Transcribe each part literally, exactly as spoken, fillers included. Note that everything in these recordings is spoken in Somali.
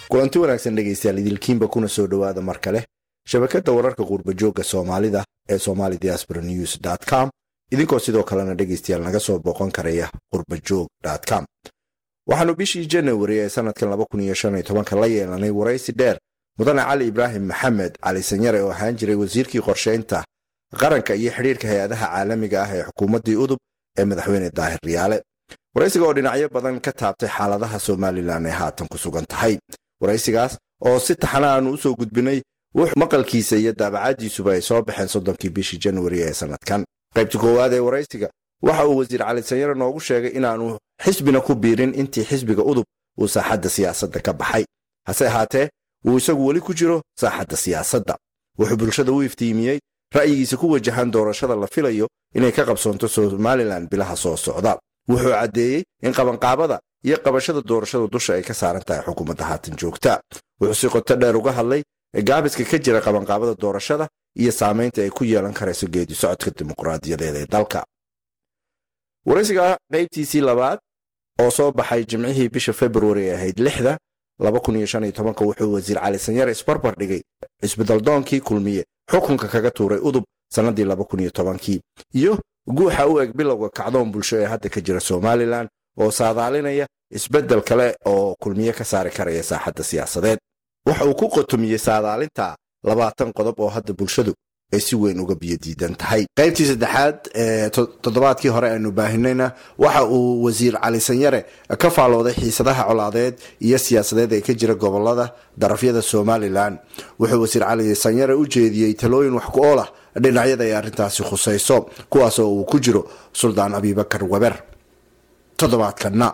kulanti wanaagsan dhegeystayaal idilkiinba kuna soo dhawaada mar kale shabakada wararka qurba joogga Soomaalida ee somali diaspora news dot com idinkoo sidoo kalena dhegeystayaal naga soo booqan karaya qurba joog dot com. waxaanu bishii January ee sanadkan laba kun iyo shan iyo toban la yeelanay waraysi dheer mudane Cali Ibrahim Maxamed Cali Sanyare oo ahaan jiray wasiirkii qorsheynta qaranka iyo xiriirka hay'adaha caalamiga ah ee xukuumadda udub ee madaxweyne Daahir Riyaale. waraysiga oo dhinacyo badan ka taabtay xaaladaha Soomaaliland ee haatan ku sugan tahay. waraysigaas oo si taxanaan u soo gudbinay wuxuu maqalkiisa iyo daabacadiisuba ay soo baxeen soddonkii bishii January ee sanadkan. qaybta koowaad ee waraysiga waxa uu wasiir Cali Sanyare noogu sheegay inaanu xisbina ku biirin intii xisbiga udub uu saaxadda siyaasadda ka baxay, hase ahaatee uu isagu weli ku jiro saaxadda siyaasadda. wuxuu bulshada u iftiimiyey ra'yigiisa ku wajahan doorashada la filayo inay ka qabsoonto Somaliland bilaha soo socda. wuxuu cadeeyay in qabanqaabada iyo qabashada doorashada dusha ay ka saaran tahay xukuumadda haatan joogta. wuxuu si qoto dheer uga hadlay gaabiska ka jira qabanqaabada doorashada iyo saameynta ay ku yeelan karayso geedi socodka dimuqraadiyadeed ee dalka. waraysiga qaybtiisii labaad oo soo baxay jimcihii bisha February ee ahayd lixda laba kun iyo shan iyo toban wuxuu wasiir Cali Sanyare isbarbar dhigay isbedel doonkii kulmiye xukunka kaga tuuray udub sanadii laba kun iyo toban iyo guuxa u eg bilowga kacdoon bulsho ee hadda ka jira Somaliland oo saadaalinaya isbedel kale oo kulmiye ka saari karaya saaxadda siyaasadeed. waxa uu ku qotomiyay saadaalinta labaatan qodob oo hadda bulshadu ay si weyn uga biyo diidan tahay. qaybtii saddexaad ee toddobaadkii hore aanu baahinayna waxa uu wasiir Cali Sanyare ka faalooday xiisadaha colaadeed iyo siyaasadeed ee ka jira gobolada darafyada Somaliland. wuxuu wasiir Cali Sanyare u jeediyay talooyin wax ku ool ah dhinacyada ay arrintaasi khusayso, kuwaas oo uu ku jiro Suldaan Abibakar Waber. toddobaadkana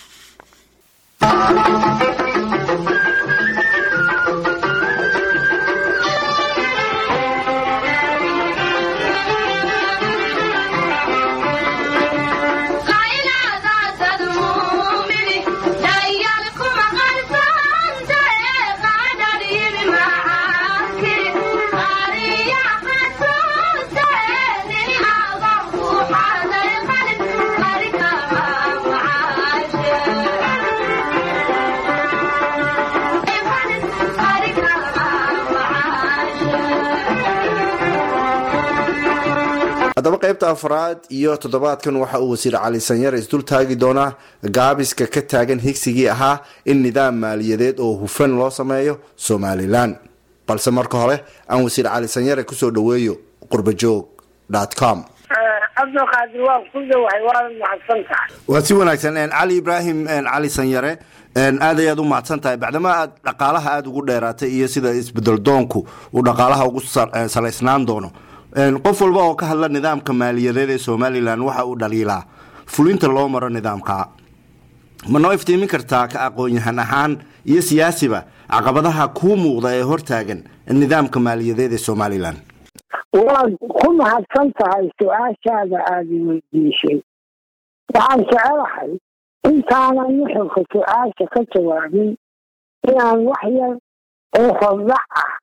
haddaba qaybta afraad iyo toddobaadkan waxa uu wasiir Cali Sanyare isdul taagi doonaa gaabiska ka taagan higsigii ahaa in nidaam maaliyadeed oo hufan loo sameeyo Somaliland. balse marka hore aan wasiir Cali Sanyare ku soo dhaweeyo qurba joog dot com. abdo qaadi waa ku dhawahay waa mahadsantahay. waa si wanaagsan Cali Ibrahim Cali Sanyare aad ayaad u mahadsantahay bacdama aad dhaqaalaha aad ugu dheeraatay iyo sida isbedel doonku uu dhaqaalaha ugu saleysnaan doono. qof walba oo ka hadla nidaamka maaliyadeed ee Somaliland waxa uu dhaliilaa fulinta loo maro nidaamka. ma noo iftiimin kartaa ka aqoon-yahan ahaan iyo siyaasiba caqabadaha ku muuqda ee hortaagan nidaamka maaliyadeed ee Somaliland? waa ku mahadsan tahay su'aashaada aad weydiisay. waxaan jecelahay intaanan nuxurka su'aasha ka jawaabin inaan wax yar oo hordhac ah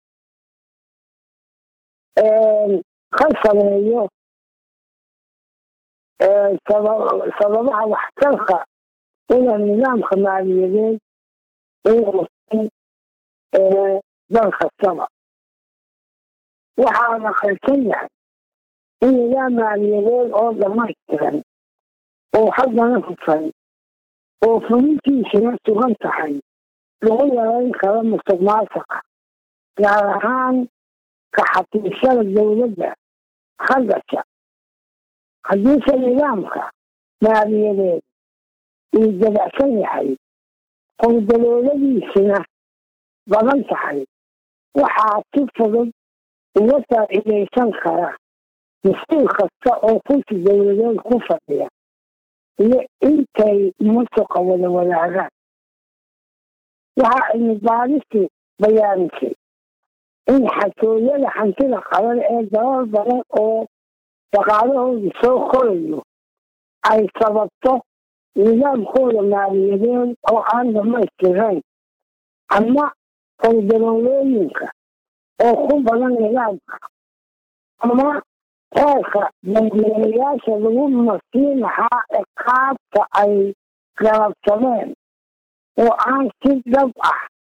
ka sameeyo sababaha waxtarka ina nidaamka maaliyadeed ee dal kastaba. waxaa la qarsan yahay in nidaam maaliyadeed oo dhamaystiran oo haddana hufan oo fulintiisuna sugan tahay lagu yarayn karo musuqmaasuqa, gaar ahaan kaxatiishada dowladda hadasha. haddiise nidaamka maaliyadeed uu dabacsan yahay qordalooladiisuna badan tahay, waxaa si fudud uga faa'iidaysan kara mas-uul kasta oo kursi dowladeed ku fadhiya iyo intay musuqa wada wadaagaan. waxaa cilmi baaristu bayaanisay in xatooyada hantida qaban ee dalal badan oo dhaqaalahooda soo korayo ay sababto nidaamkooda maaliyadeed oo aan dhamaystirayn ama qordaloolooyinka oo ku badan nidaamka ama heerka dambiilayaasha lagu masiin lahaa ciqaabta ay galabsadeen oo aan si dhab ah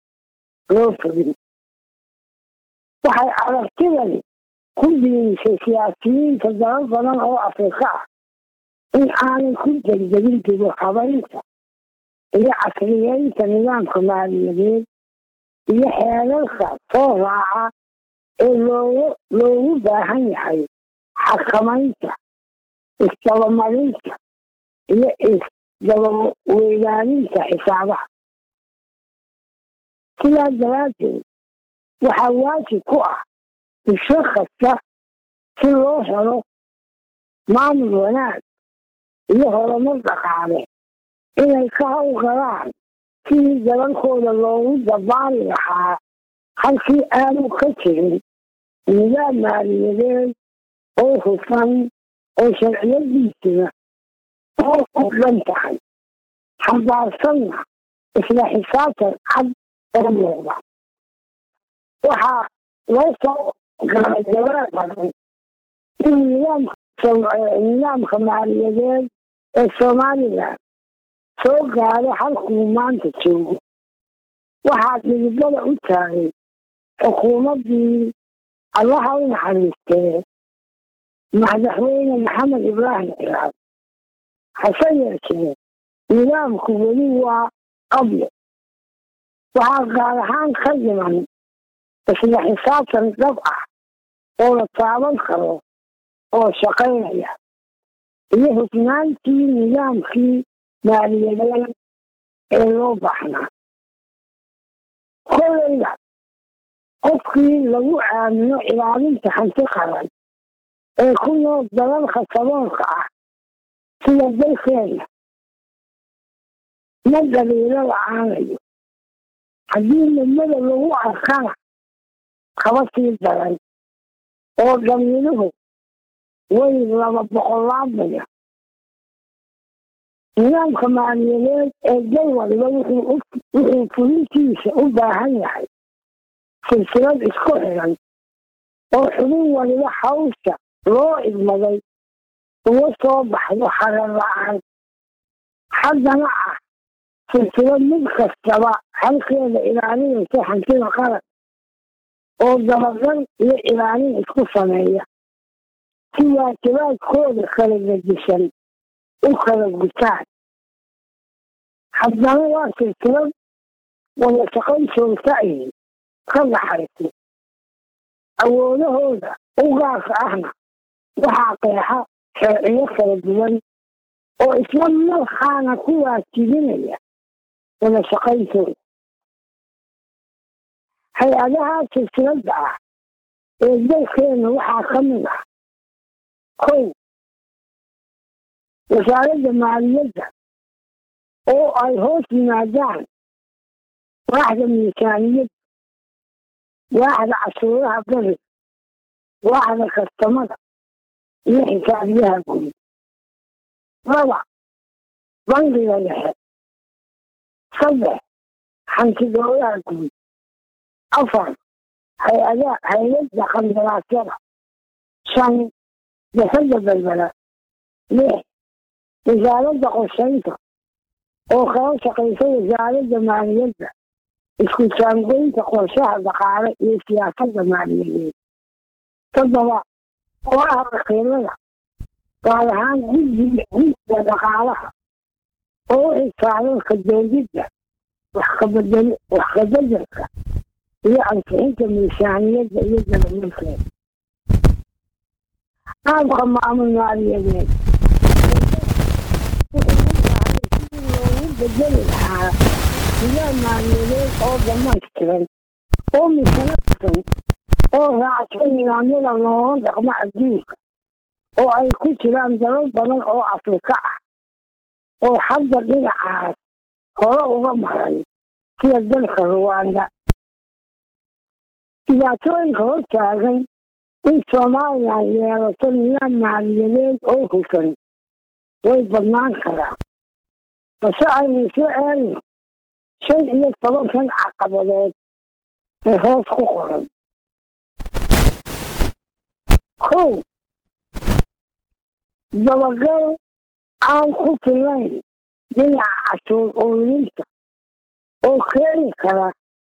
loo fogin waxay aragtidani ku biirisay siyaasiyiinta dalal badan oo Afrika ah in aanay ku degdegin dib u habaynta iyo casriyeynta nidaamka maaliyadeed iyo xeerarka soo raaca ee loogu loogu baahan yahay xakamaynta isdabamarinta iyo isdabaweydaanista xisaabaha sidaa daraaddeed waxaa waajib ku ah bulsho kasta si loo helo maamul wanaag iyo horumar dhaqaale inay ka hawlgalaan sidii dalalkooda loogu dabaali lahaa halkii aanu ka jirin nidaam maaliyadeed oo hufan oo sharciyadiisina oo u dhan tahay xambaarsanna isla xisaabtan cad oo muuqda waxaa loo soo galay jawaab badan in nidaamka maaliyadeed ee Somaliland soo gaaro halkuu maanta joogo waxaa dhibada u taagay xukuumaddii allaha u naxariistee madaxweyne maxamed ibraahim cigaal hase yeeshee nidaamku weli waa qabyo waxaa gaar ahaan ka dhiman isla xisaabtan dhab ah oo la taaban karo oo shaqaynaya iyo hufnaantii nidaamkii maaliyadeed ee loo baahnaa kollayda qofkii lagu aamino ilaalinta hanti qaran ee ku nool dalalka saboolka ah sida dalkeena ma dhaliilo la-aanayo haddii midnada lagu arkana kaba sii daran oo dhaliiluhu way laba boqolaadaya nidaamka maaliyadeed ee dal waliba wuxuu fulintiisa u baahan yahay silsilad isku xiran oo xubin waliba hawsha loo idmaday uga soo baxdo harar la-aan haddana ah silsilad mid kastaba halkeeda ilaalinaysa hantida qaran oo dabagal iyo ilaalin isku sameeya si waajibaadkooda kala gedisan u kala gutaan haddana waa silsilad wada shaqayn joogta ahi ka dhaxaysa awoodahooda u gaarka ahna waxaa qeexa sharciyo kala duwan oo isla markaana ku waajibinaya wada shaqayntooda hay-adaha silsiladda ah ee dalkeena waxaa ka mid ah kow wasaaradda maaliyadda oo ay hoos yimaadaan waaxda miisaaniyadda waaxda cashuuraha bari waaxda kastamada iyo xisaabiyaha guud laba bangiga dhexe saddex hantidoodaha guud afar hay-ada hay-adda qandaraasyada shan jasada balbala lix wasaaradda qorshaynta oo kala shaqaysa wasaaradda maaliyadda isku jaangoynta qorshaha dhaqaale iyo siyaasadda maaliyadeed toddoba kooxaha wakiilada gaar ahaan guddiga guddiga dhaqaalaha oo u xisaaban ka doodidda wax ka bedelka iyo ansixinta miisaaniyadda iyo dabagalkeeda qaabka maamul maaliyadeed loogu bedeli lahaa nidaam maaliyadeed oo dhamaystiran oo misanadsan oo raacsan nidaamyada looga dhaqmo adduunka oo ay ku jiraan dalal badan oo Afrika ah oo hadda dhinacaas hore uga maray sida dalka Rwanda dhibaatooyinka hortaagan in Soomaaliland yeelato nidaam maaliyadeed oo hufan way badnaan karaan balse aynu soo eegno shan iyo tobankan caqabadood ee hoos ku qoran kow dabagal aan ku filayn dhinaca cashuur ururinta oo keeni kara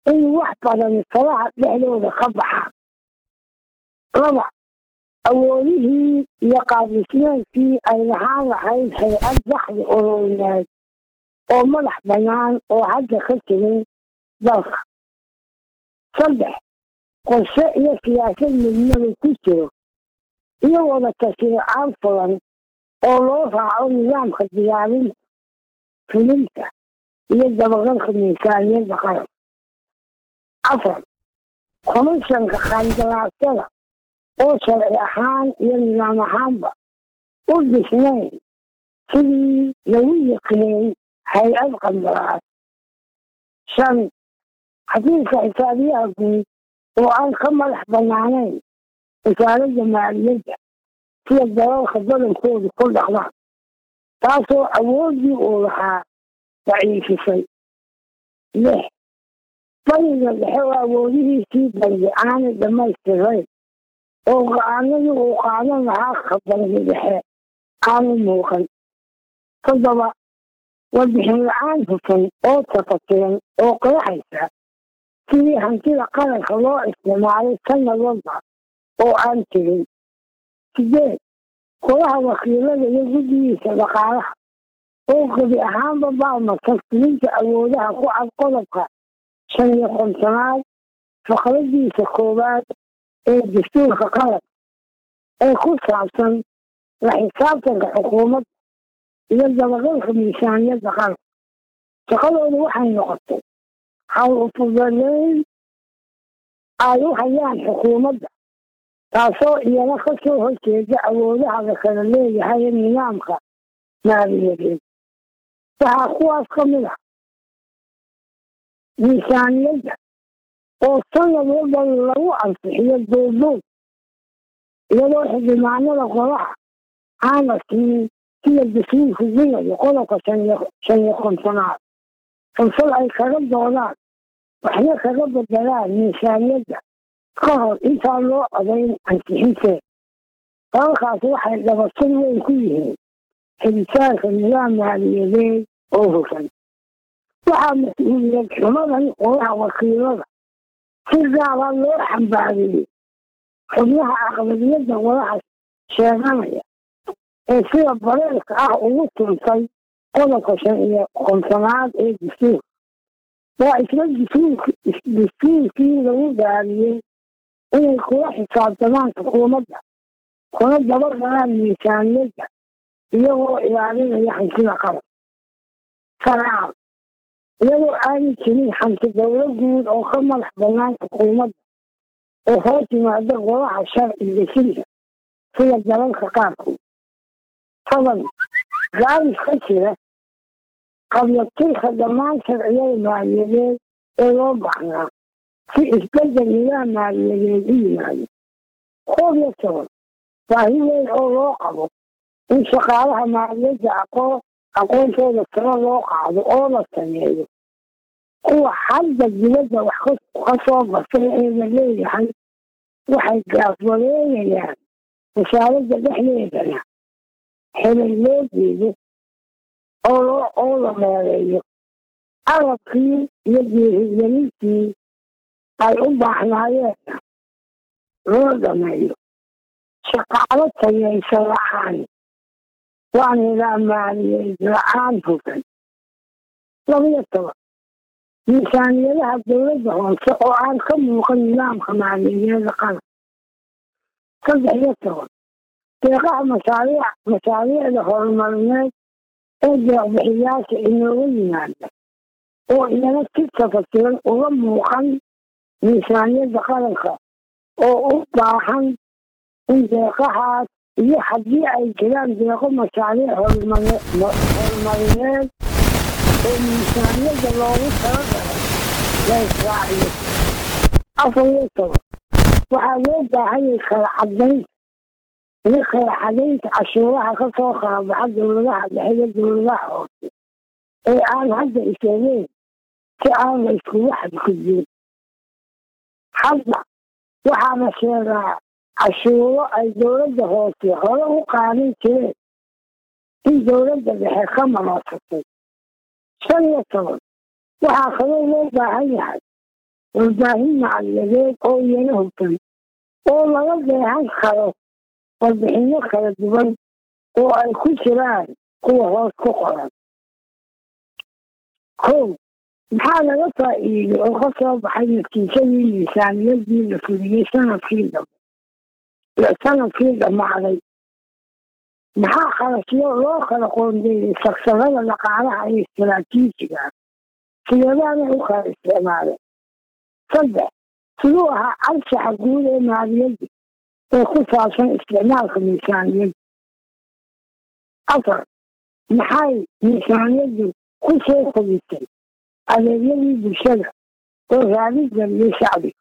in wax badan talaha dhexdooda ka baxaan. laba awoodihii iyo qaabdhismeedkii ay lahaan lahayd hay-ad dakhli ururineed oo madax bannaan oo hadda ka jirin dalka. saddex qorshe iyo siyaasad midnaba ku jiro iyo wada tashriicaan fulan oo loo raaco nidaamka diyaarinta fulinta iyo dabagalka miisaaniyadda qaran. afar komishanka qaandaraasyada oo sharci ahaan iyo nidaam ahaanba u dhisnayn sidii lagu yiqiin hay-ad qandaraas. shan xafiiska xisaabiyaha guud oo aan ka madax bannaanayn wasaaradda maaliyadda sida dalalka badankoodu ku dhaqdaan, taasoo awooddii uu lahaa daciifisay. lix bariga dhexe oo awoodihiisii bangi aanay dhammaystirayn oo go-aanadii uu qaadan lahaa ka bangi dhexe aanu muuqan. toddoba warbixin la-aan hufan oo tafatiran oo qeexaysa sidii hantida qaranka loo isticmaalay sanad walba oo aan jirin. sideed golaha wakiilada iyo guddigiisa dhaqaalaha oo gebi ahaanba baalmarsan fulinta awoodaha ku cad qodobka shan iyo kontonaad faqradiisa koowaad ee dastuurka qaranka ee ku saabsan la xisaabtanka xukuumadda iyo dabagalka miisaaniyadda qaranka. shaqadoodu waxay noqotay hawl ufudadeyn ay u hayaan xukuumadda, taasoo iyana ka soo horjeeda awoodaha la kala leeyahay nidaamka maaliyadeed. waxaa kuwaas ka mid ah miisaaniyadda oo sanad walba lagu ansixiyo duuduub iyadoo xildhibaanada golaha aan la siin sida dastuurku digayo qodobka shan iyo kontonaad fursad ay kaga doodaan waxna kaga bedelaan miisaaniyadda ka hor intaan loo codayn ansixinteed. dalalkaasi waxay dhabarsan weyn ku yihiin helitaanka nidaam maaliyadeed oo hufan. waxaa mas-uuliyad xumadan golaha wakiilada si gaara loo xambaariyey xubnaha aqlabiyadda golaha sheeganaya ee sida bareerka ah ugu tuntay qodobka shan iyo kontonaad ee dastuurka. waa isla dastuurkii lagu gaariyey inay kula xisaabtamaan xukuumadda kuna dabagalaan miisaaniyadda iyagoo ilaalinaya hantida qaran. sagaal iyadoo aanay jirin hanti dowlo guud oo ka madax bannaan xukuumadda oo hoos yimaada golaha sharci desinta sida dalalka qaarkood. toban gaabis ka jira qabyabtirka dhammaan sharciyada maaliyadeed ee loo baahnaa si isbedel nidaam maaliyadeed u yimaado. koob iyo toban baahi weyn oo loo qabo in shaqaalaha maaliyadda aqoon aqoontooda tiro loo qaado oo la sameeyo kuwa hadda dibadda wax ka soo basay ee la leeyahay waxay gaafwareegayaan wasaaradda dhexdeedana xelay loo jeedo oo la meeleeyo arabkii iyo geerigelintii ay u baahnaayeenna loo dhameeyo. shaqaalo tayaysa la-aan waa nidaam maaliyadeed la-aan hufan. labiyo toban miisaaniyadaha dowladda hoose oo aan ka muuqan nidaamka maaliyadeeda qaran. saddex iyo toban deeqaha mashaariic mashaariicda horumarineed ee deeqbixiyaasha inooga yimaada oo iyana si tafatiran uga muuqan miisaaniyadda qaranka oo u baahan in deeqahaas iyo haddii ay jiraan deeqo mashaariic horumarineed oo miisaaniyadda loogu talagalay la israaciyo. afar iyo toban waxaa loo baahanyay kala cadaynta iyo kala cadaynta cashuuraha ka soo qaabaxa dowladaha dhexe iyo dowladaha hoose ee aan hadda isheegeen si aan la iskugu xadgudbin. hadda waxaa la sheegaa cashuuro ay dowladda hoose hore u qaadan jireen in dowladda dhexe ka manaasatay. shan iyo toban waxaa kaloo loo baahan yahay warbaahin macaliyadeed oo iyana hubsan oo laga deehan karo warbixinno kala duwan oo ay ku jiraan kuwa hoos ku qoran. kow, maxaa laga faa'iiday oo ka soo baxay natiijadii miisaaniyadii la fuliyey sanadkii dambe sanadkii dhammaaday? maxaa kharashyo loo kala qoondeeyey saksadada dhaqaalaha iyo istaraatiijiga sideedaanay u kala isticmaaleen? saddex, siduu ahaa anshaxa guud ee maaliyadda ee ku saabsan isticmaalka miisaaniyadda? afar, maxay miisaaniyaddu ku soo kobisay adeegyadii bulshada oo raali geliyey shacbiga?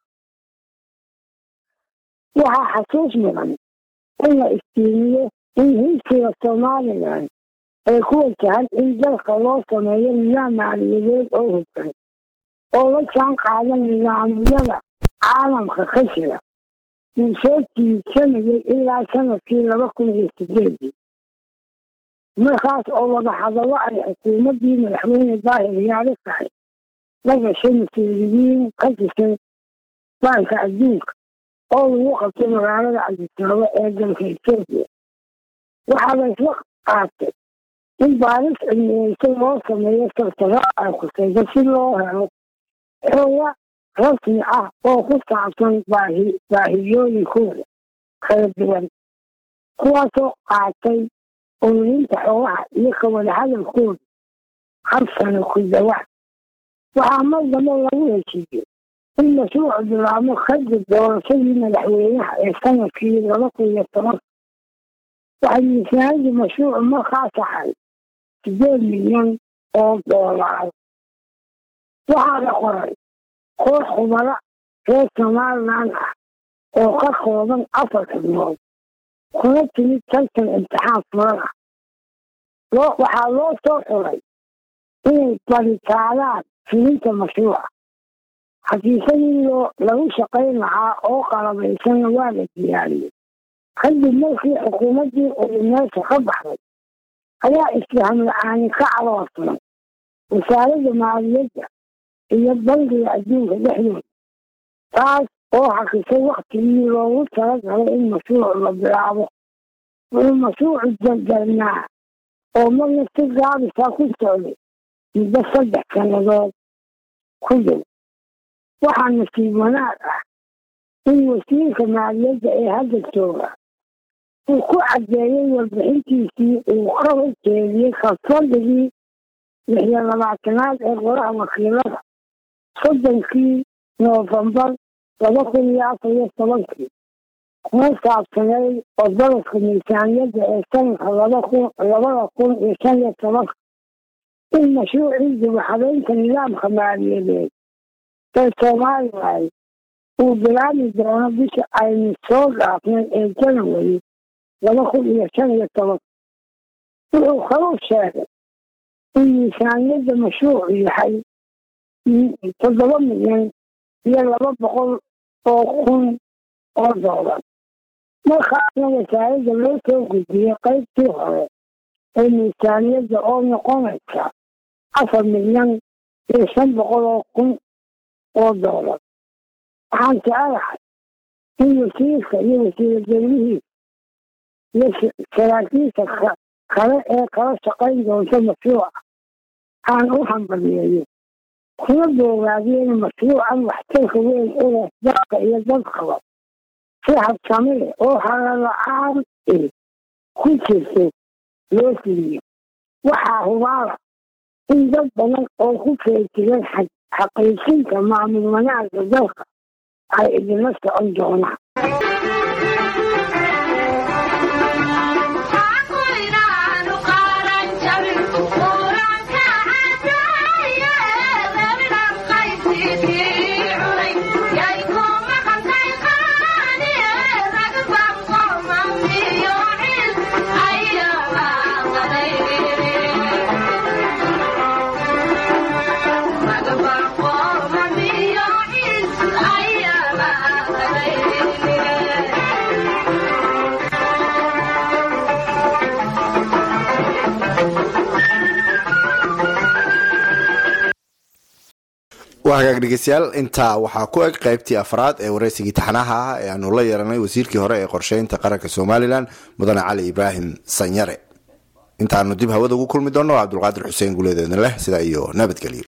waxaa xasuus mudan in la istiimiyo in higsiga Somalilan ay ku wajahan in dalka loo sameeyo nidaam maaliyadeed oo hufan oo la jaan qaada nidaamyada caalamka ka jira uu soo tiigsanayay ilaa sanadkii laba kun iyo sideedii, markaas oo wada hadallo ay xukuumaddii madaxweyne daahir yaale tahay la gashay mas-uuliyiin ka tirsan baanka adduunka oo lagu qabtay magaalada Cabdisababa ee dalka Itoobiya. waxaa la isla qaatay in baaris cilmiyeysan loo sameeyo sartaro ay khusayso si loo helo xooga rasmi ah oo ku saabsan baahiyooyinkooda kala duwan, kuwaasoo qaatay ururinta xogaha iyo ka wada hadalkooda hal sano ku dhawaad. waxaa mar dambe lagu heshiiyey in mashruucu bilaabmo kadib doorashadii madaxweynaha ee sanadkii laba kun iyo toban. waxay miisaaniyaddu mashruucu markaas ahay sideed milyan oo doolaar. waxaa la qoray koox khubaro reer Somalilan ah oo ka kooban afar xubnood kuna timid tartan imtixaan furan ah. waxaa loo soo xuray inay baritaadaan fulinta mashruuca. xafiisyadii lagu shaqayn lahaa oo qalabaysanna waa la diyaariyey. kadib markii xukuumaddii uu meesha ka baxday ayaa isfaham la-aani ka caloorsan wasaaradda maaliyadda iyo bangiga adduunka dhexdooda, taas oo xakisay waktigii loogu talagalay in mashruuc la bilaabo. wuxuu mashruucu jarjarnaa oo marna si gaabisa ku socday muddo saddex sannadood ku dhow. waxaa nasiib wanaag ah in wasiirka maaliyadda ee hadda jooga uu ku caddeeyey warbixintiisii uu ka horjeediyey kalfadhigii lix iyo labaatanaad ee golaha wakiilada soddonkii noofembar laba kun iyo afar iyo tobankii, kuna saabsaneyd odolofka miisaaniyadda ee sanadka labada kun iyo shan iyo tobanka in mashruucii dib-u-habeynta nidaamka maaliyadeed ee Somalilan uu bilaami doono bisha aynu soo dhaafnay ee Janawari laba kun iyo shan iyo toban. wuxuu kaloo sheegay in miisaaniyadda mashruucu yahay toddoba milyan iyo laba boqol oo kun oo doolar. markaasna wasaaradda loo soo gudbiyey qaybtii hore ee miisaaniyadda oo noqonaysa afar milyan iyo shan boqol oo kun oo doolar. waxaan jecelahay in wasiirka iyo wasiiradawlihiisa iyo saraakiisha kale ee kala shaqayn doonta mashruuca aan u hambaliyeeyo kuna boogaadiyo in mashruucan waxtarka weyn u leh dalka iyo dadkaba si habsami leh oo halala-aan eh ku jirto loo fuliyo. waxaa hubaala in dad badan oo ku feejigan xaqiijinta maamul wanaagga dalka ay idinla socon doonaan. Bye. وهاجاك dhegeystayaal inta waxa ku eg qaybtii afraad ee wareysigii taxanaha ah ee aanu la yeelanay wasiirkii hore ee qorsheynta qaranka Soomaaliland Mudane Cali Ibrahim Sanyare intaanu dib hawada ugu kulmi doono Cabdulqaadir Xuseen Guuleed leh sida iyo nabadgelyo